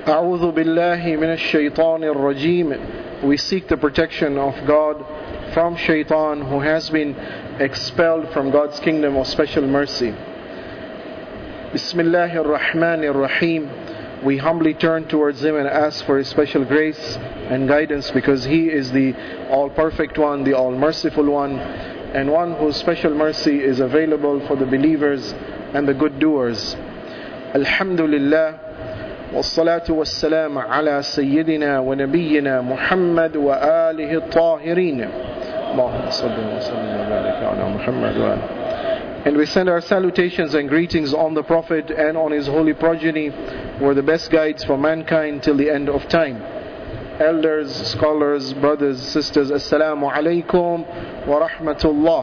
أعوذ بالله من الشيطان الرجيم. We seek the protection of God from shaitan who has been expelled from God's kingdom of special mercy. Bismillahir Rahmanir Rahim. We humbly turn towards Him and ask for His special grace and guidance, because He is the all-perfect one, the all-merciful one, and one whose special mercy is available for the believers and the good doers. Alhamdulillah. والصلاة والسلام على سيدنا ونبينا محمد وآله الطاهرين. اللهم صل وسلم وبارك على محمد وآله. And we send our salutations and greetings on the Prophet and on his holy progeny, who are the best guides for mankind till the end of time. Elders, scholars, brothers, sisters, Assalamu alaikum wa rahmatullah.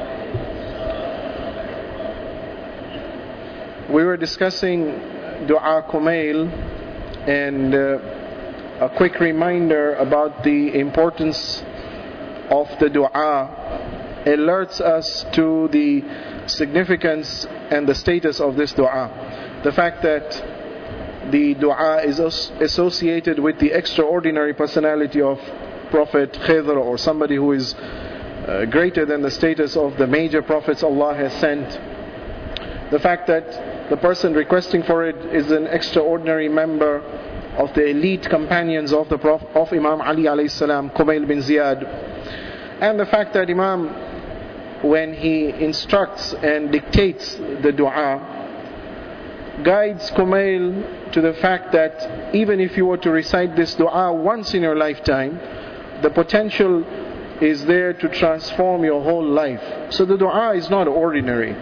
We were discussing Dua Kumail, and a quick reminder about the importance of the dua alerts us to the significance and the status of this dua. The fact that the dua is associated with the extraordinary personality of Prophet Khidr, or somebody who is greater than the status of the major prophets Allah has sent. The fact that the person requesting for it is an extraordinary member of the elite companions of the Prophet, of Imam Ali alayhi salam, Kumail bin Ziyad. And the fact that Imam, when he instructs and dictates the dua, guides Kumail to the fact that even if you were to recite this dua once in your lifetime, the potential is there to transform your whole life. So the dua is not ordinary.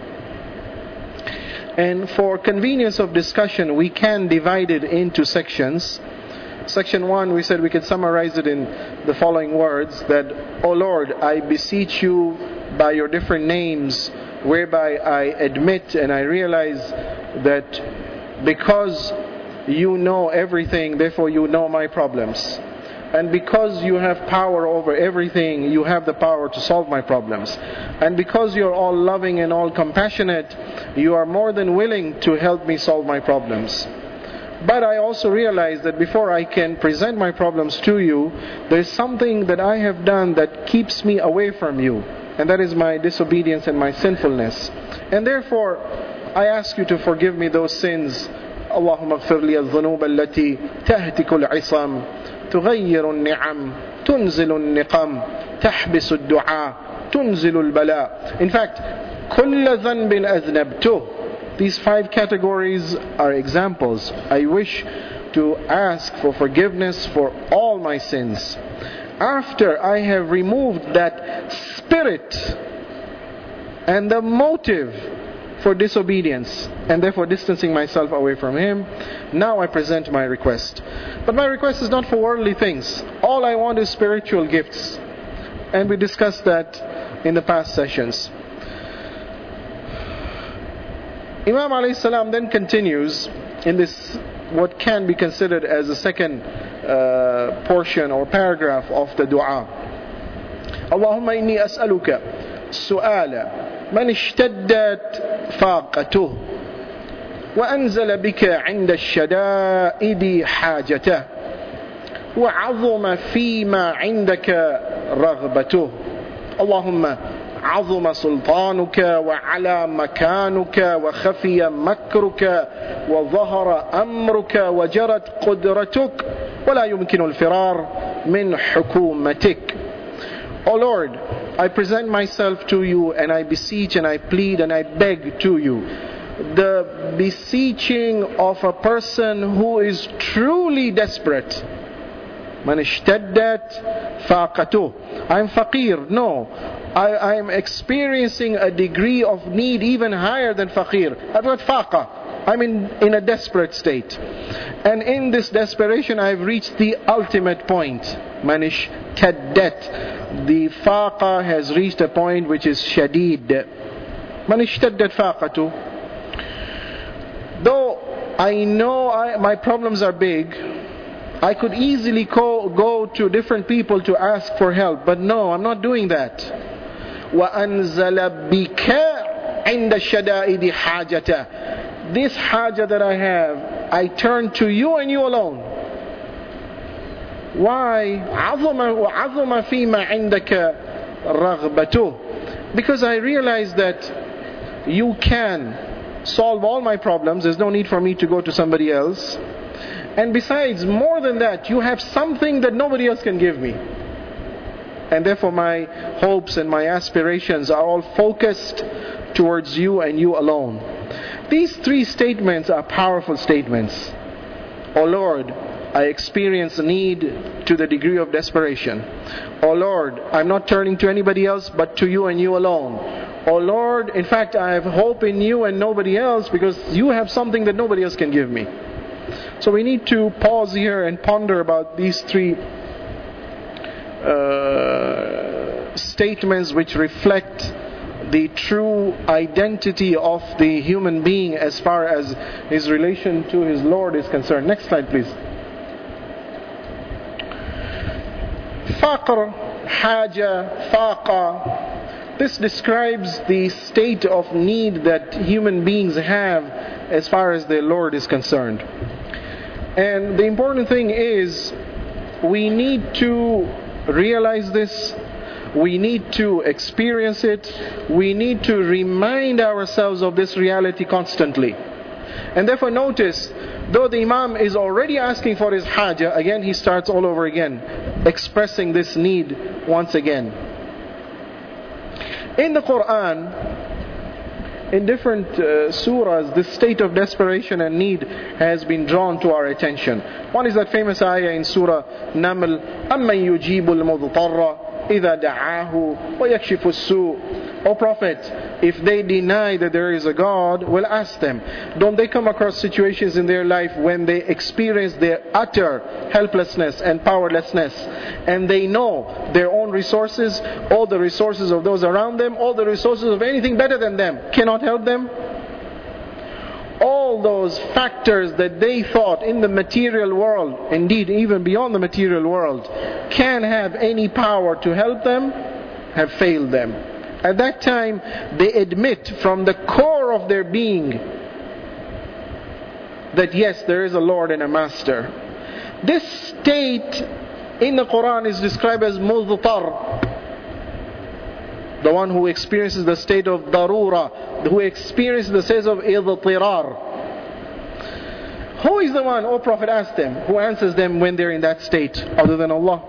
And for convenience of discussion, we can divide it into sections. Section 1, we said we could summarize it in the following words: that, O Lord, I beseech you by your different names, whereby I admit and I realize that because you know everything, therefore you know my problems. And because you have power over everything, you have the power to solve my problems. And because you're all loving and all compassionate, you are more than willing to help me solve my problems. But I also realize that before I can present my problems to you, there's something that I have done that keeps me away from you. And that is my disobedience and my sinfulness. And therefore, I ask you to forgive me those sins. Allahumma ighfir li al-dhunub allati tahtiku al-'isam, تغير النعم تنزل النقم تحبس الدعاء تنزل البلاء. In fact, كل ذنب أذنبته. These 5 categories are examples. I wish to ask for forgiveness for all my sins. After I have removed that spirit and the motive for disobedience, and therefore distancing myself away from Him, now I present my request. But my request is not for worldly things. All I want is spiritual gifts. And we discussed that in the past sessions. Imam alayhi salam then continues in this, what can be considered as the second portion or paragraph of the dua. Allahumma inni as'aluka su'ala من اشتدت فاقته وأنزل بك عند الشدائد حاجته وعظم فيما عندك رغبته. اللهم عظم سلطانك وعلى مكانك وخفي مكرك وظهر أمرك وجرت قدرتك ولا يمكن الفرار من حكومتك. O Lord, I present myself to you, and I beseech and I plead and I beg to you. The beseeching of a person who is truly desperate. Man ishtaddat faqatuh. I'm faqir. No. I'm experiencing a degree of need even higher than faqir. I've got faqa. I'm in a desperate state. And in this desperation, I've reached the ultimate point. Man ishtaddat. The faqa has reached a point which is shadid. Man ishtaddat faqatu. Though I know my problems are big, I could easily go to different people to ask for help. But no, I'm not doing that. وَأَنزَلَ بِكَ عِنْدَ الشَّدَائِدِ حَاجَةً. This haja that I have I turn to you and you alone. Why? عظم فيما عندك رغبته. Because I realize that you can solve all my problems. There's no need for me to go to somebody else. And besides, more than that, you have something that nobody else can give me. And therefore my hopes and my aspirations are all focused towards you and you alone. These three statements are powerful statements. O Lord, I experience need to the degree of desperation. O Lord, I'm not turning to anybody else but to you and you alone. O Lord, in fact, I have hope in you and nobody else because you have something that nobody else can give me. So we need to pause here and ponder about these three statements which reflect the true identity of the human being as far as his relation to his Lord is concerned. Next slide, please. Faqr, haja, faqa. This describes the state of need that human beings have as far as their Lord is concerned. And the important thing is, we need to realize this. We need to experience it. We need to remind ourselves of this reality constantly. And therefore notice, though the Imam is already asking for his haja, again he starts all over again, expressing this need once again. In the Quran, in different surahs, this state of desperation and need has been drawn to our attention. One is that famous ayah in Surah Naml, أَمَّنْ يُجِيبُ الْمُضْطَرَّ إِذَا دَعَاهُ وَيَكْشِفُ السُّوءَ. O Prophet, if they deny that there is a God, well, ask them, don't they come across situations in their life when they experience their utter helplessness and powerlessness, and they know their own resources, all the resources of those around them, all the resources of anything better than them cannot help them? All those factors that they thought in the material world, indeed even beyond the material world, can have any power to help them, have failed them. At that time, they admit from the core of their being that yes, there is a Lord and a Master. This state in the Quran is described as mudtar, the one who experiences the state of darura, who experiences the state of idtirar. Who is the one, O Prophet, asked them, who answers them when they're in that state other than Allah?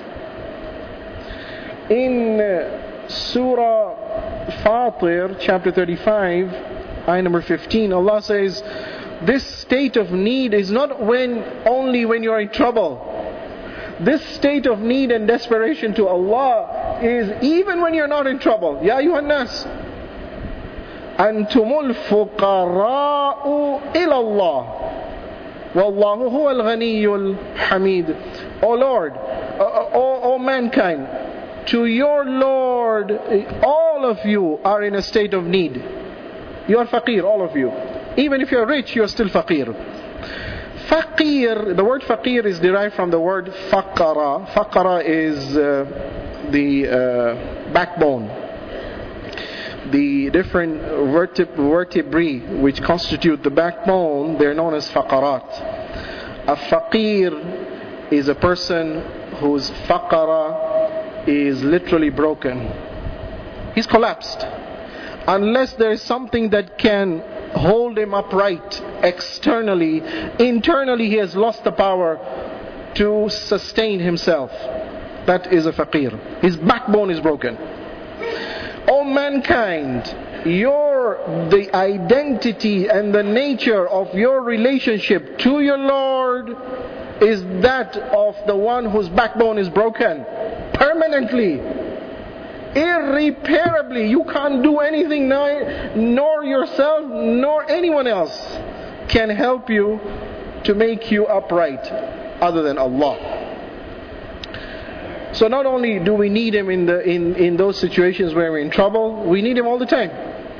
In Surah Fatir, chapter 35, ayah number 15, Allah says, this state of need is not only when you are in trouble. This state of need and desperation to Allah is even when you're not in trouble. Ya ayyuhan nas, antumul fuqara'u ila Allah, wallahu huwal ghaniyyul hamid. O Lord, O mankind, to your Lord, all of you are in a state of need. You are faqir, all of you. Even if you're rich, you're still faqir. Faqir, the word faqir is derived from the word faqara. Faqara is the backbone. The different vertebrae which constitute the backbone, they're known as faqarat. A faqir is a person whose faqara is literally broken. He's collapsed. Unless there is something that can hold him upright externally, internally he has lost the power to sustain himself. That is a faqir. His backbone is broken. O mankind, the identity and the nature of your relationship to your Lord is that of the one whose backbone is broken permanently, irreparably. You can't do anything, nor yourself nor anyone else can help you to make you upright other than Allah. So not only do we need Him in those situations where we're in trouble, we need Him all the time.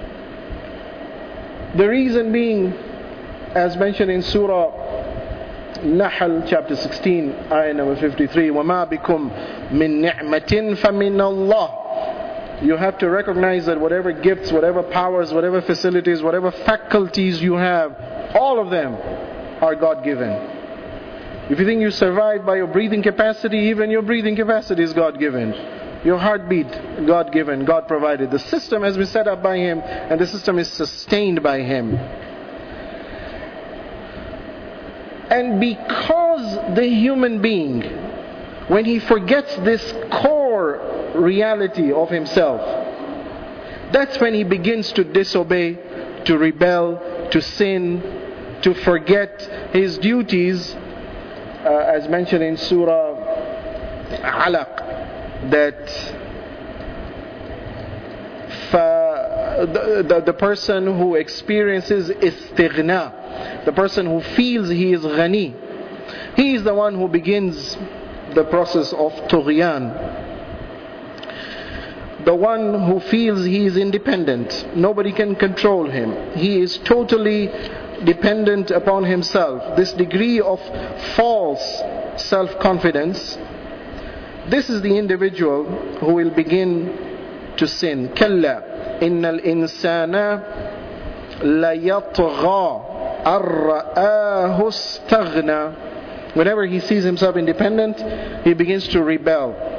The reason being, as mentioned in Surah Nahl chapter 16, ayah number 53, وَمَا بِكُمْ مِن نِعْمَةٍ فَمِنَ اللَّهِ. You have to recognize that whatever gifts, whatever powers, whatever facilities, whatever faculties you have, all of them are God-given. If you think you survive by your breathing capacity, even your breathing capacity is God-given. Your heartbeat, God-given, God provided. The system has been set up by Him, and the system is sustained by Him. And because the human being, when he forgets this core reality of himself, that's when he begins to disobey, to rebel, to sin, to forget his duties, as mentioned in Surah Alaq, that the person who experiences istighna, the person who feels he is ghani, he is the one who begins the process of tughyan. The one who feels he is independent, nobody can control him, he is totally dependent upon himself. This degree of false self-confidence, this is the individual who will begin to sin. Kalla innal insana layatgha ar-ra'ahu istaghna. Whenever he sees himself independent, he begins to rebel.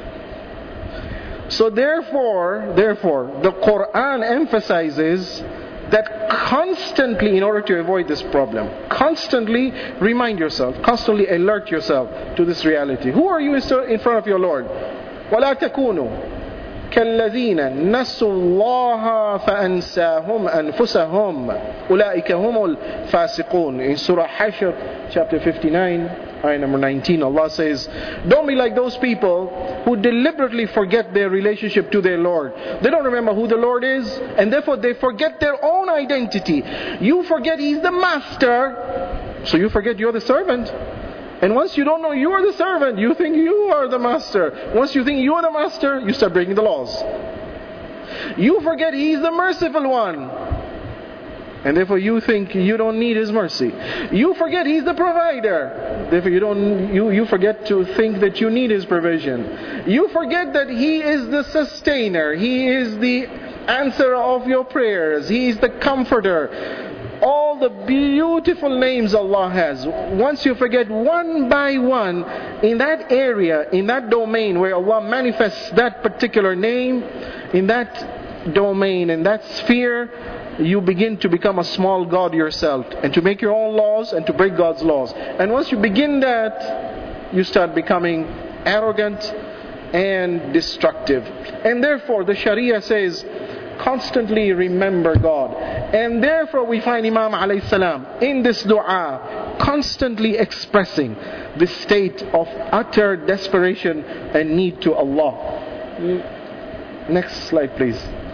So therefore, the Quran emphasizes that constantly, in order to avoid this problem, constantly remind yourself, constantly alert yourself to this reality. Who are you in front of your Lord? وَلَا تَكُونُوا كَالَّذِينَ نَسُوا اللَّهَ فَأَنْسَاهُمْ أَنفُسَهُمْ أُولَٰئِكَ هُمُ الْفَاسِقُونَ. In Surah Hashr, chapter 59, ayah number 19, Allah says, don't be like those people who deliberately forget their relationship to their Lord. They don't remember who the Lord is, and therefore they forget their own identity. You forget He's the master, so you forget you're the servant. And once you don't know you are the servant, you think you are the master. Once you think you are the master, you start breaking the laws. You forget He's the merciful one, and therefore you think you don't need His mercy. You forget He's the provider, therefore you forget to think that you need His provision. You forget that He is the sustainer, He is the answerer of your prayers, He is the comforter. All the beautiful names Allah has, once you forget one by one, in that area, in that domain where Allah manifests that particular name, in that domain, in that sphere, you begin to become a small God yourself, and to make your own laws and to break God's laws. And once you begin that, you start becoming arrogant and destructive. And therefore the Sharia says, constantly remember God. And therefore we find Imam alayhi salam in this dua constantly expressing this state of utter desperation and need to Allah. Next slide please.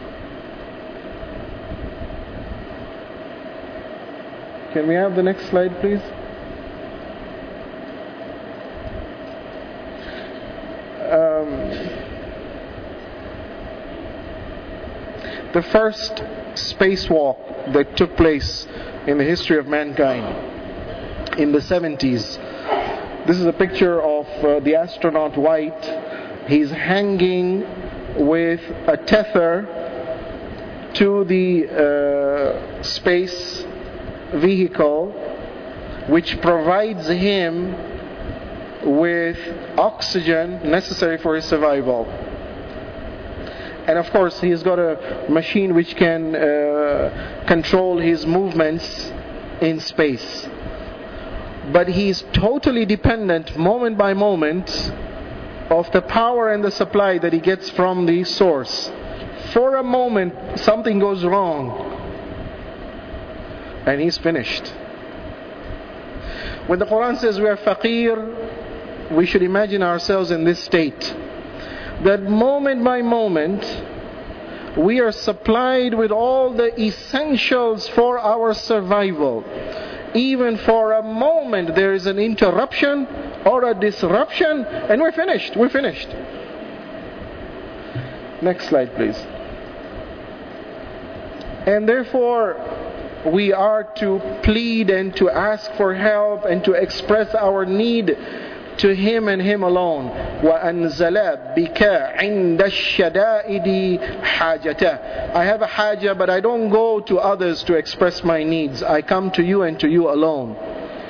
Can we have the next slide please? The first spacewalk that took place in the history of mankind in the 70s. This is a picture of the astronaut White. He's hanging with a tether to the space vehicle, which provides him with oxygen necessary for his survival. And of course he's got a machine which can control his movements in space. But he's totally dependent moment by moment of the power and the supply that he gets from the source. For a moment something goes wrong and he's finished. When the Quran says we are faqir, we should imagine ourselves in this state. That moment by moment we are supplied with all the essentials for our survival. Even for a moment there is an interruption or a disruption and we're finished. Next slide please. And therefore we are to plead and to ask for help and to express our need to Him and Him alone. وَأَنزَلَ بِكَ عِنْدَ الشَّدَائِدِ حَاجَةً. I have a haja, but I don't go to others to express my needs. I come to you and to you alone.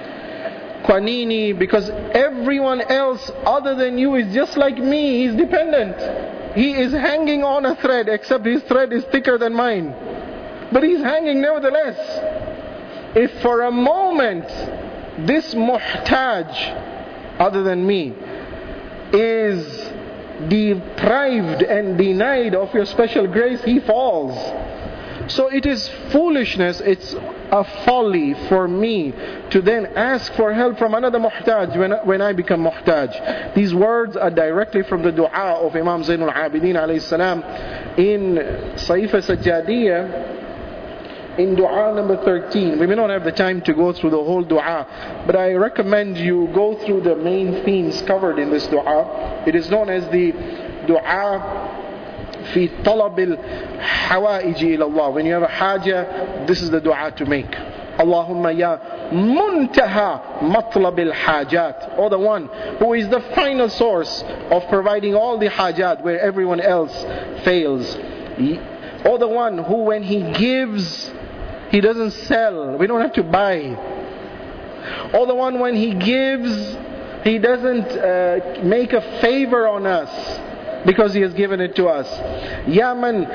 Kwanini, because everyone else other than you is just like me. He's dependent. He is hanging on a thread, except his thread is thicker than mine. But he's hanging nevertheless. If for a moment this muhtaj, other than me, is deprived and denied of your special grace, he falls. So it is foolishness, it's a folly for me to then ask for help from another muhtaj when I become muhtaj. These words are directly from the dua of Imam Zainul Abidin alayhi salam in Saifa Sajjadiyah, in dua number 13. We may not have the time to go through the whole dua, but I recommend you go through the main themes covered in this dua. It is known as the dua في طلب الحوائج إلى الله. When you have a haja, this is the dua to make. Allahumma ya muntaha matlab al-hajat, or the one who is the final source of providing all the hajat where everyone else fails, or the one who when he gives, he doesn't sell, we don't have to buy, or the one when he gives, he doesn't make a favor on us because he has given it to us. Ya man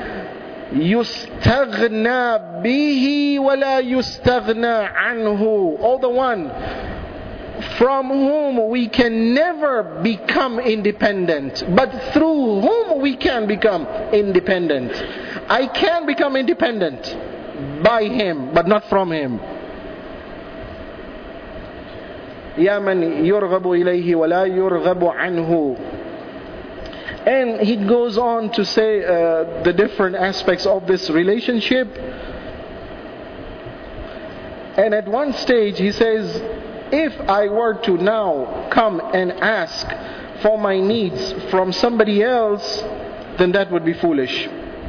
yustaghna bihi wa la yustaghna anhu, or the one from whom we can never become independent, but through whom we can become independent. I can become independent by him, but not from him. Ya man yurghabu ilayhi wa la yurghabu anhu. And he goes on to say the different aspects of this relationship. And at one stage he says, if I were to now come and ask for my needs from somebody else, then that would be foolish.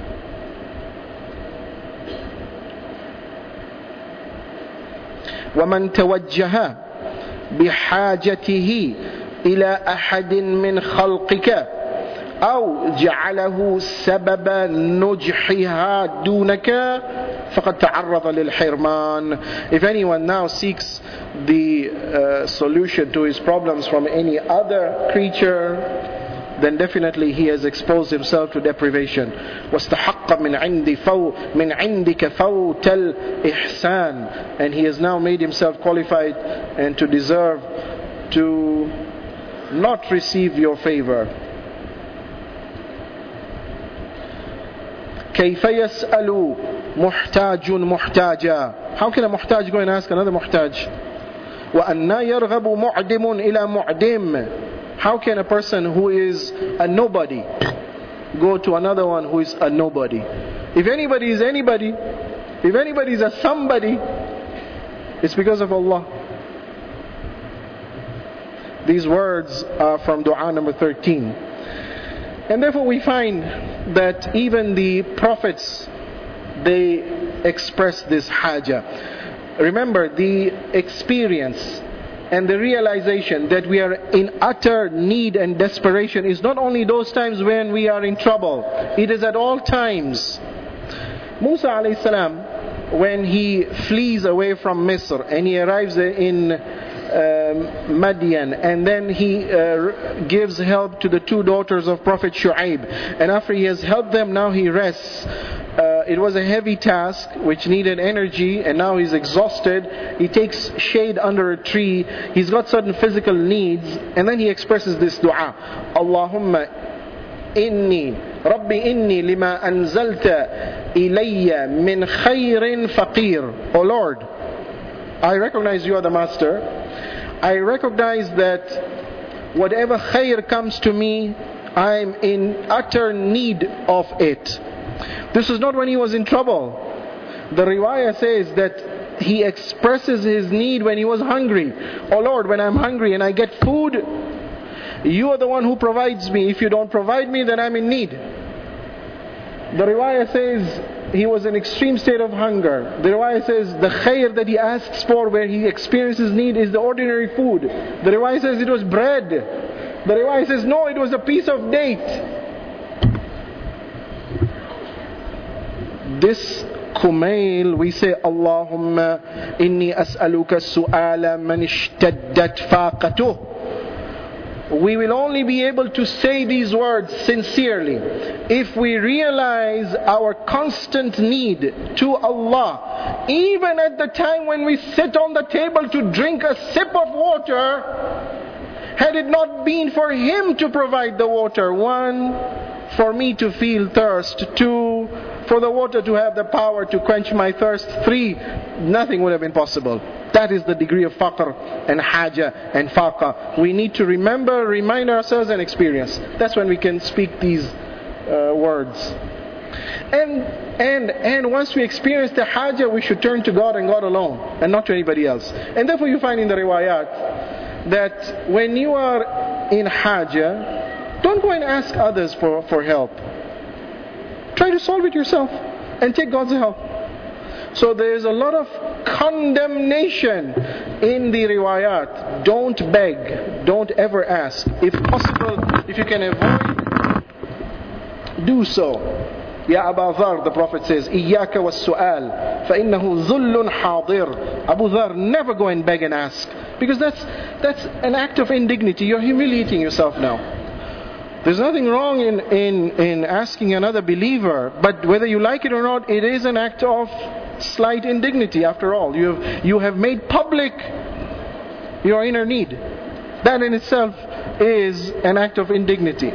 وَمَنْ تَوَجَّهَ بِحَاجَتِهِ إِلَى أَحَدٍ مِّنْ خَلْقِكَ أو جعله سبب نجحها دونك فقد تعرض للحرمان. If anyone now seeks the solution to his problems from any other creature, then definitely he has exposed himself to deprivation. واستحق من عندك فوت الإحسان, and he has now made himself qualified and to deserve to not receive your favor. كيف يسأل محتاج محتاجا. How can a muhtaj go and ask another muhtaj? وأنا يرغب معدم إلى معدم. How can a person who is a nobody go to another one who is a nobody? If anybody is anybody, if anybody is a somebody, it's because of Allah. These words are from dua number 13. And therefore we find that even the prophets, they express this haja. Remember, the experience and the realization that we are in utter need and desperation is not only those times when we are in trouble, it is at all times. Musa alayhi salam, when he flees away from Misr and he arrives in Madian, and then he gives help to the two daughters of Prophet Shu'aib, and after he has helped them, now he rests. It was a heavy task which needed energy, and now he's exhausted. He takes shade under a tree. He's got certain physical needs, and then he expresses this dua: Allahumma inni Rabbi inni lima anzalta ilayya min khayrin faqir. Oh Lord, I recognize you are the master. I recognize that whatever khair comes to me, I'm in utter need of it. This is not when he was in trouble. The riwayah says that he expresses his need when he was hungry. Oh Lord, when I'm hungry and I get food, you are the one who provides me. If you don't provide me, then I'm in need. The riwayah says he was in extreme state of hunger. The riwayah says the khair that he asks for where he experiences need is the ordinary food. The riwayah says it was bread. The riwayah says no, it was a piece of date. This Kumail, we say, Allahumma inni as'aluka su'ala man ishtaddat faqatuh. We will only be able to say these words sincerely if we realize our constant need to Allah. Even at the time when we sit on the table to drink a sip of water, had it not been for Him to provide the water, 1, for me to feel thirst, 2, for the water to have the power to quench my thirst, 3, nothing would have been possible. That is the degree of faqr and haja and faqa. We need to remember, remind ourselves and experience. That's when we can speak these words. And once we experience the haja, we should turn to God and God alone, and not to anybody else. And therefore you find in the riwayat that when you are in haja, don't go and ask others for help. Try to solve it yourself and take God's help. So there is a lot of condemnation in the riwayat. Don't beg. Don't ever ask. If possible, if you can avoid, do so. Ya Abu Dharr, the Prophet says, إِيَّاكَ وَالسُّؤَالِ فَإِنَّهُ ذُلٌّ حَاضِرٌ. Abu Dharr, never go and beg and ask. Because that's an act of indignity. You're humiliating yourself now. There's nothing wrong in asking another believer, but whether you like it or not, it is an act of slight indignity after all. You have made public your inner need. That in itself is an act of indignity.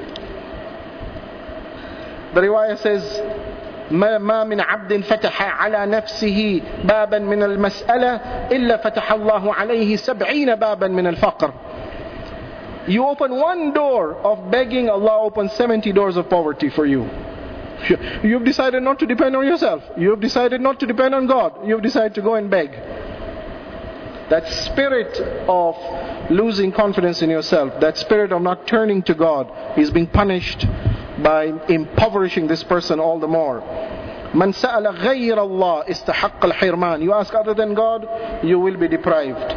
The riwayah says, ما من عبد فتح على نفسه بابا من المسألة إلا فتح الله عليه 70 بابا من الفقر. You open one door of begging, Allah opens 70 doors of poverty for you. You've decided not to depend on yourself. You've decided not to depend on God. You've decided to go and beg. That spirit of losing confidence in yourself, that spirit of not turning to God, is being punished by impoverishing this person all the more. Man sa'ala ghayr Allah istahaqqa al-hirman. You ask other than God, you will be deprived.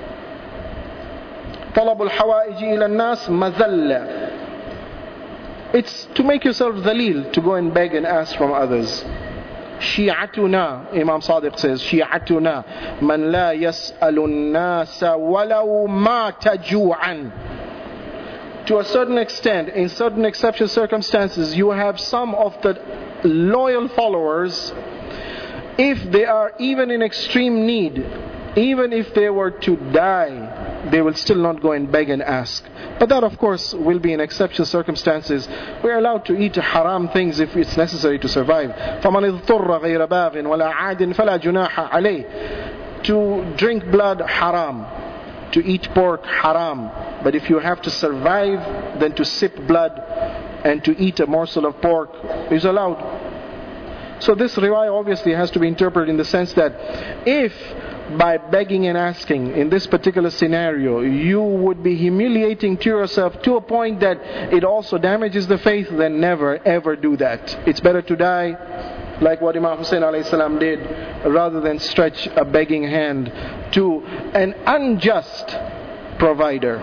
طلب الحوائج إلى الناس مذلة. It's to make yourself dhalil, to go and beg and ask from others. شيعتنا, Imam Sadiq says, شيعتنا من لا يسأل الناس ولو مات جوعا. To a certain extent, in certain exceptional circumstances, you have some of the loyal followers, if they are even in extreme need, even if they were to die, they will still not go and beg and ask. But that, of course, will be in exceptional circumstances. We are allowed to eat haram things if it's necessary to survive. فَمَنِ اضْطُرَّ غَيْرَ بَاغٍ وَلَا عَادٍ فَلَا جُنَاحَ عَلَيْهِ. To drink blood, haram. To eat pork, haram. But if you have to survive, then to sip blood and to eat a morsel of pork is allowed. So this riwayah obviously has to be interpreted in the sense that if by begging and asking in this particular scenario you would be humiliating to yourself to a point that it also damages the faith, then never ever do that. It's better to die like what Imam Hussein alayhi salam did, rather than stretch a begging hand to an unjust provider.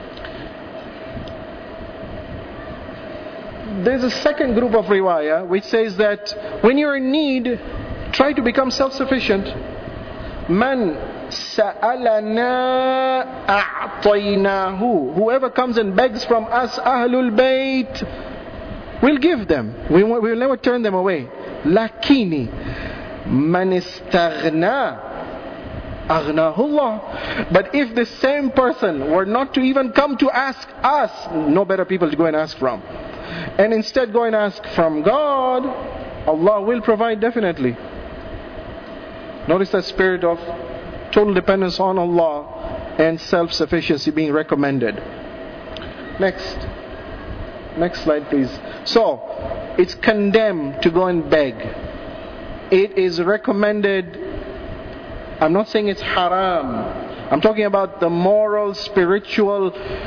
There's a second group of riwayah which says that when you're in need, try to become self-sufficient. Man sa'alana a'taynahu. Whoever comes and begs from us, Ahlul Bayt, we'll give them. We will never turn them away. Lakini man istaghna aghnahu Allah. But if the same person were not to even come to ask us, no better people to go and ask from, and instead go and ask from God, Allah will provide definitely. Notice that spirit of total dependence on Allah and self-sufficiency being recommended. Next slide please. So, it's condemned to go and beg. It is recommended. I'm not saying it's haram. I'm talking about the moral, spiritual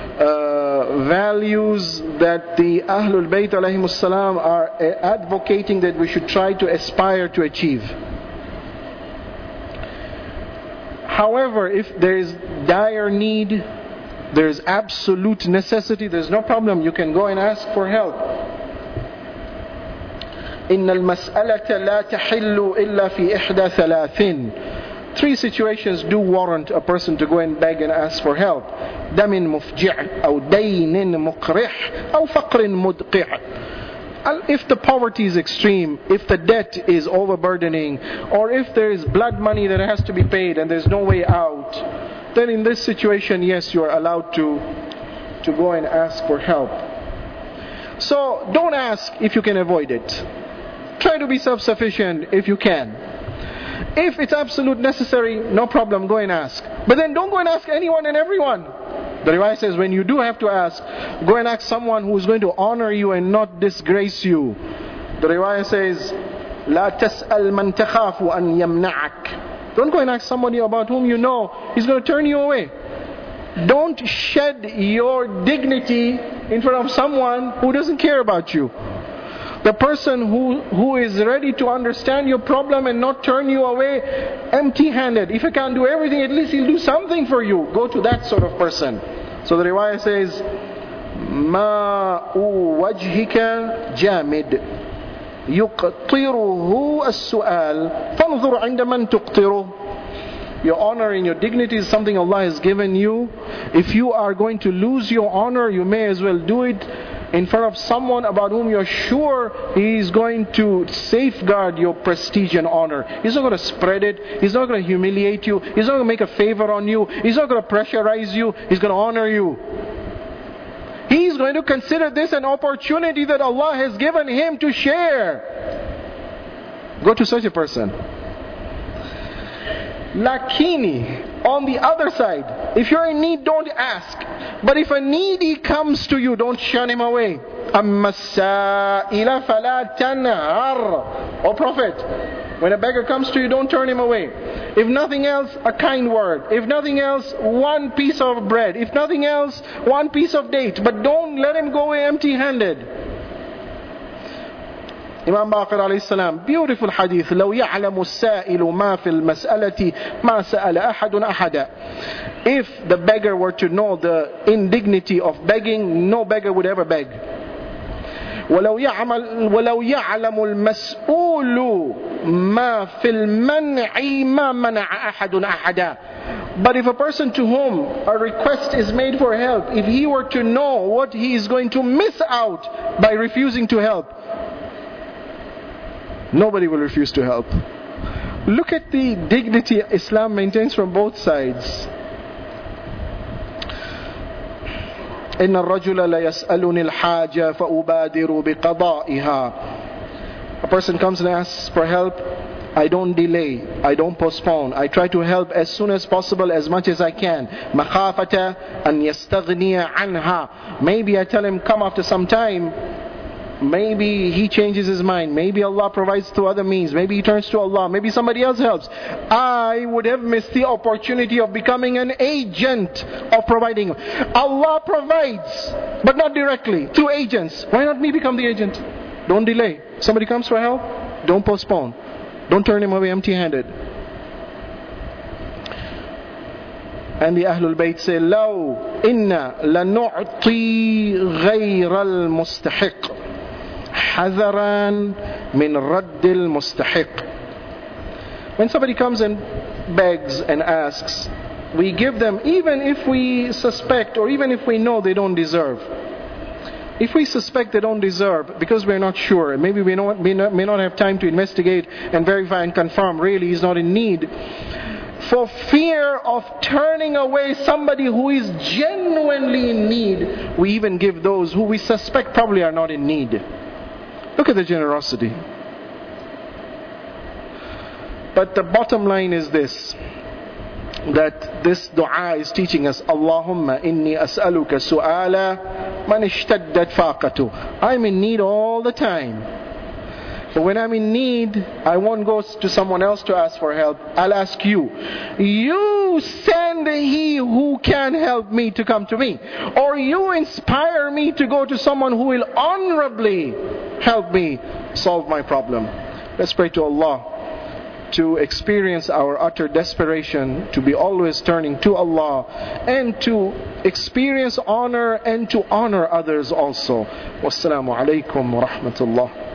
values that the Ahlul Bayt alayhimus salam are advocating that we should try to aspire to achieve. However, if there is dire need, there is absolute necessity, there's no problem. You can go and ask for help. إن المسألة لا تحل إلا في إحدى ثلاث. Three situations do warrant a person to go and beg and ask for help. دم مفجع أو دين مقرح أو فقر مدقع. If the poverty is extreme, if the debt is overburdening, or if there is blood money that has to be paid and there's no way out, then in this situation, yes, you are allowed to go and ask for help. So don't ask if you can avoid it. Try to be self-sufficient if you can. If it's absolute necessary, no problem, go and ask. But then don't go and ask anyone and everyone. The riwayah says when you do have to ask, go and ask someone who is going to honor you and not disgrace you. The riwayah says, لا تسأل من تخاف أن يمنعك. Don't go and ask somebody about whom you know he's going to turn you away. Don't shed your dignity in front of someone who doesn't care about you. The person who is ready to understand your problem and not turn you away empty-handed. If he can't do everything, at least he'll do something for you. Go to that sort of person. So the riwayah says, ماء وجهك جامد يقطره السؤال فانظر عند من تقطره. Your honor and your dignity is something Allah has given you. If you are going to lose your honor, you may as well do it in front of someone about whom you're sure he is going to safeguard your prestige and honor. He's not going to spread it. He's not going to humiliate you. He's not going to make a favor on you. He's not going to pressurize you. He's going to honor you. He's going to consider this an opportunity that Allah has given him to share. Go to such a person. Lakini, on the other side, if you're in need, don't ask. But if a needy comes to you, don't shun him away. أَمَّا السَّائِلَ فَلَا تَنْهَرْ. O Prophet, when a beggar comes to you, don't turn him away. If nothing else, a kind word. If nothing else, one piece of bread. If nothing else, one piece of date. But don't let him go away empty-handed. Imam Baqir alayhi salam, beautiful hadith. لو يعلم السائل ما في المسألة ما سأل أحد أحدا. If the beggar were to know the indignity of begging, no beggar would ever beg. ولو يعلم المسؤول ما في المنع ما منع أحد أحدا. But if a person to whom a request is made for help, if he were to know what he is going to miss out by refusing to help, nobody will refuse to help. Look at the dignity Islam maintains from both sides. إن الرجل لا يسألني الحاجة فأبادر بقضائها. A person comes and asks for help, I don't delay, I don't postpone. I try to help as soon as possible, as much as I can. مخافة أن يستغني عنها. Maybe I tell him come after some time. Maybe he changes his mind. Maybe Allah provides through other means. Maybe he turns to Allah. Maybe somebody else helps. I would have missed the opportunity of becoming an agent of providing. Allah provides, but not directly, through agents. Why not me become the agent? Don't delay. Somebody comes for help, don't postpone. Don't turn him away empty-handed. And the Ahlul Bayt say, لو إنا لنعطي غير المستحق حذرا من رد المستحق. When somebody comes and begs and asks, we give them even if we suspect or even if we know they don't deserve. If we suspect they don't deserve because we're not sure, maybe we may not have time to investigate and verify and confirm really he's not in need, for fear of turning away somebody who is genuinely in need, we even give those who we suspect probably are not in need. Look at the generosity. But the bottom line is this, that this dua is teaching us, Allahumma inni as'aluka su'ala man ishtaddat faqatu. I'm in need all the time. But when I'm in need, I won't go to someone else to ask for help. I'll ask you. You send he who can help me to come to me. Or you inspire me to go to someone who will honorably help me solve my problem. Let's pray to Allah to experience our utter desperation, to be always turning to Allah, and to experience honor and to honor others also. Wassalamu alaikum wa rahmatullah.